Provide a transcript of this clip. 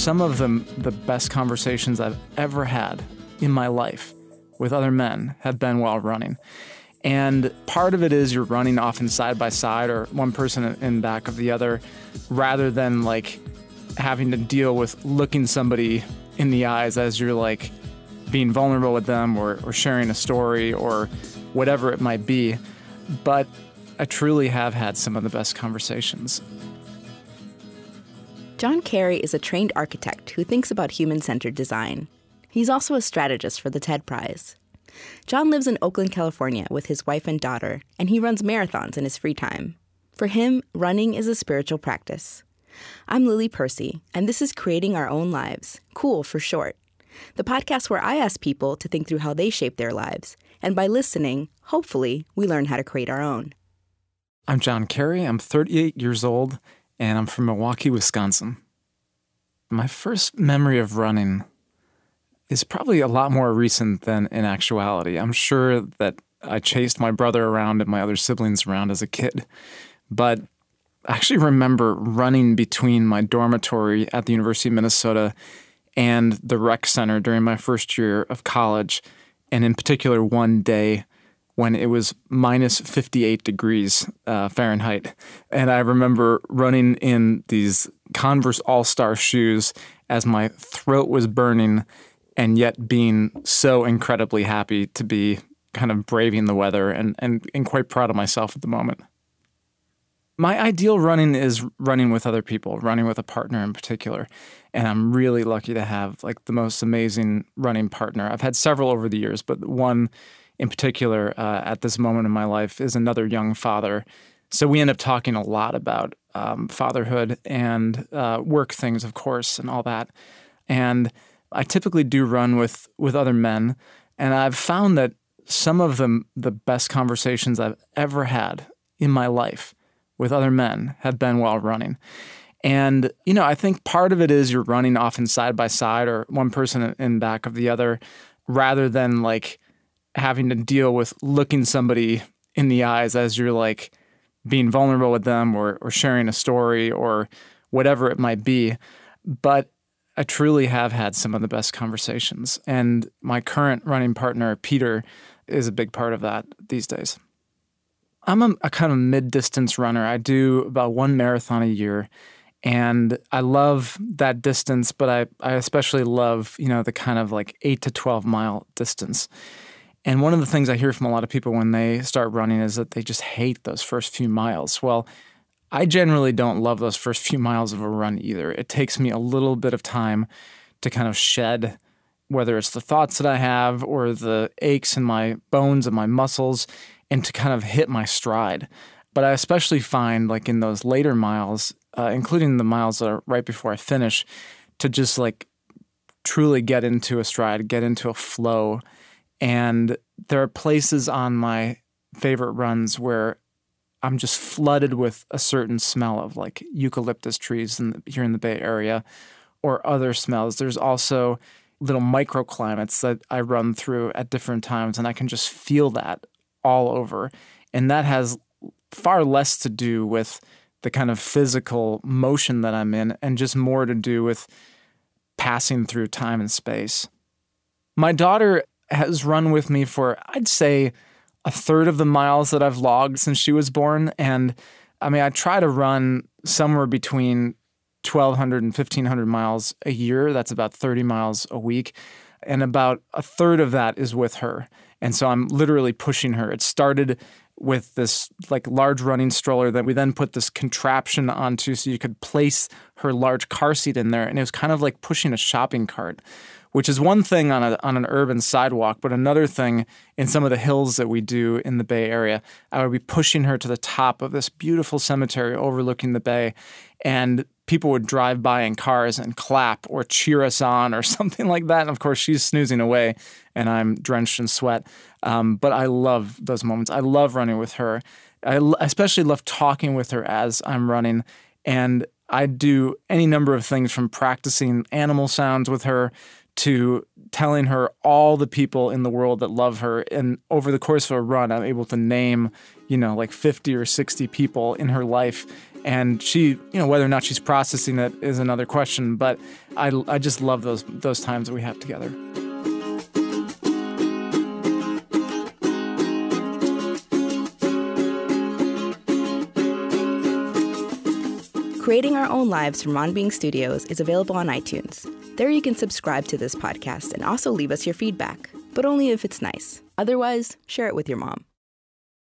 some of the best conversations I've ever had in my life with other men have been while running. And part of it is you're running often side by side or one person in back of the other, rather than like having to deal with looking somebody in the eyes as you're like being vulnerable with them or sharing a story or whatever it might be. But I truly have had some of the best conversations. John Carey is a trained architect who thinks about human-centered design. He's also a strategist for the TED Prize. John lives in Oakland, California with his wife and daughter, and he runs marathons in his free time. For him, running is a spiritual practice. I'm Lily Percy, and this is Creating Our Own Lives, cool for short, the podcast where I ask people to think through how they shape their lives, and by listening, hopefully, we learn how to create our own. I'm John Carey. I'm 38 years old, and I'm from Milwaukee, Wisconsin. My first memory of running is probably a lot more recent than in actuality. I'm sure that I chased my brother around and my other siblings around as a kid, but I actually remember running between my dormitory at the University of Minnesota and the rec center during my first year of college, and in particular one day when it was minus 58 degrees Fahrenheit. And I remember running in these Converse All-Star shoes as my throat was burning and yet being so incredibly happy to be kind of braving the weather and quite proud of myself at the moment. My ideal running is running with other people, running with a partner in particular. And I'm really lucky to have like the most amazing running partner. I've had several over the years, but one in particular at this moment in my life is another young father. So we end up talking a lot about fatherhood and work things, of course, and all that. And I typically do run with other men, and I've found that some of the best conversations I've ever had in my life with other men have been while running. And, you know, I think part of it is you're running often side by side or one person in back of the other, rather than like having to deal with looking somebody in the eyes as you're like being vulnerable with them or sharing a story or whatever it might be. But I truly have had some of the best conversations. And my current running partner, Peter, is a big part of that these days. I'm a kind of mid-distance runner. I do about one marathon a year, and I love that distance, but I especially love, you know, the kind of like 8 to 12 mile distance. And one of the things I hear from a lot of people when they start running is that they just hate those first few miles. Well, I generally don't love those first few miles of a run either. It takes me a little bit of time to kind of shed, whether it's the thoughts that I have or the aches in my bones and my muscles, and to kind of hit my stride. But I especially find like in those later miles, including the miles that are right before I finish, to just like truly get into a stride, get into a flow. And there are places on my favorite runs where I'm just flooded with a certain smell of like eucalyptus trees here in the Bay Area or other smells. There's also little microclimates that I run through at different times, and I can just feel that all over. And that has far less to do with the kind of physical motion that I'm in and just more to do with passing through time and space. My daughter has run with me for, I'd say, a third of the miles that I've logged since she was born. And I mean, I try to run somewhere between 1,200 and 1,500 miles a year. That's about 30 miles a week. And about a third of that is with her. And so I'm literally pushing her. It started with this like large running stroller that we then put this contraption onto so you could place her large car seat in there. And it was kind of like pushing a shopping cart, which is one thing on an urban sidewalk, but another thing in some of the hills that we do in the Bay Area. I would be pushing her to the top of this beautiful cemetery overlooking the bay, and people would drive by in cars and clap or cheer us on or something like that. And of course, she's snoozing away and I'm drenched in sweat. But I love those moments. I love running with her. I especially love talking with her as I'm running. And I do any number of things from practicing animal sounds with her to telling her all the people in the world that love her. And over the course of a run, I'm able to name, like 50 or 60 people in her life And she, whether or not she's processing it is another question. But I just love those times that we have together. Creating Our Own Lives from On Being Studios is available on iTunes. There you can subscribe to this podcast and also leave us your feedback, but only if it's nice. Otherwise, share it with your mom.